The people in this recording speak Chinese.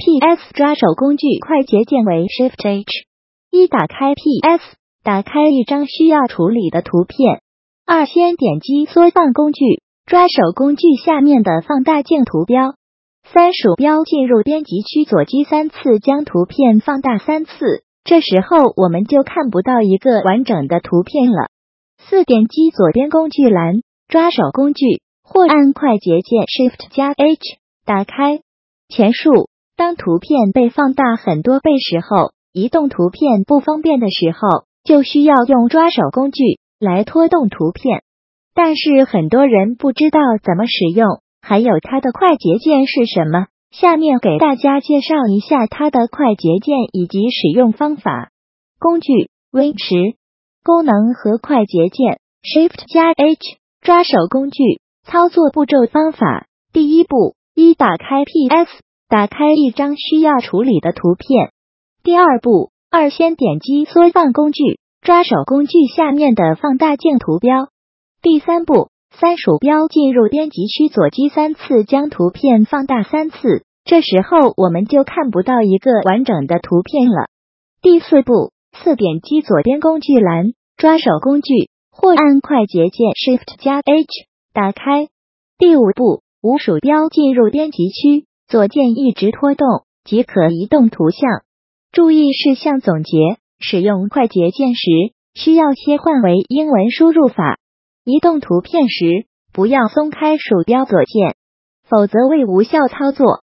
PS 抓手工具快捷键为 Shift H。一、打开 PS， 打开一张需要处理的图片。二、先点击缩放工具，抓手工具下面的放大镜图标。三、鼠标进入编辑区，左击3次将图片放大3次，这时候我们就看不到一个完整的图片了。四、点击左边工具栏，抓手工具，或按快捷键 Shift 加 H， 打开。前述，当图片被放大很多倍时候，移动图片不方便的时候，就需要用抓手工具来拖动图片。但是很多人不知道怎么使用，还有它的快捷键是什么。下面给大家介绍一下它的快捷键以及使用方法。工具 Win10 功能和快捷键 Shift 加 H 抓手工具操作步骤方法。第一步，一、打开 PS， 打开一张需要处理的图片。第二步，二、先点击缩放工具，抓手工具下面的放大镜图标。第三步，三、鼠标进入编辑区，左击3次将图片放大3次，这时候我们就看不到一个完整的图片了。第四步，四、点击左边工具栏，抓手工具，或按快捷键 Shift 加 H， 打开。第五步，五、鼠标进入编辑区，左键一直拖动即可移动图像。注意事项总结：使用快捷键时，需要切换为英文输入法。移动图片时，不要松开鼠标左键，否则为无效操作。